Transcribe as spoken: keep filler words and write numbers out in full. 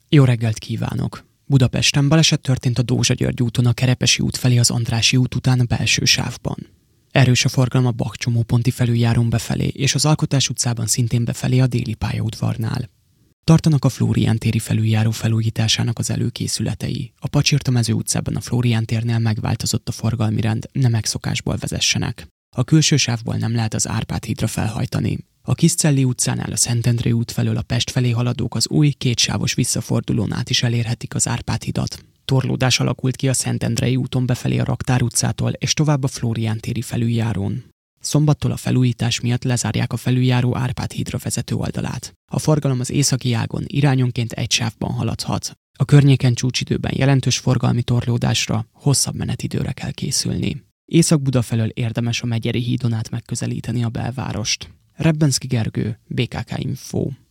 Jó reggelt kívánok! Budapesten baleset történt a Dózsa-György úton a Kerepesi út felé az Andrássy út után a belső sávban. Erős a forgalom a Bak-csomóponti felüljárón befelé, és az Alkotás utcában szintén befelé a Déli pályaudvarnál. Tartanak a Flórián téri felüljáró felújításának az előkészületei. A Pacsirta-mező utcában a Flórián térnél megváltozott a forgalmi rend, ne megszokásból vezessenek. A külső sávból nem lehet az Árpád hídra felhajtani. A Kiszcelli utcánál a Szentendrei út felől a Pest felé haladók az új, kétsávos visszafordulón át is elérhetik az Árpád hidat. Torlódás alakult ki a Szentendrei úton befelé a Raktár utcától és tovább a Flórián téri felüljárón. Szombattól a felújítás miatt lezárják a felüljáró Árpád hídra vezető oldalát. A forgalom az északi ágon irányonként egy sávban haladhat. A környéken csúcsidőben jelentős forgalmi torlódásra, hosszabb menetidőre kell készülni. Észak-Buda felől érdemes a Megyeri hídon át megközelíteni a belvárost. Rebbenszky Gergő, bé ká ká Info.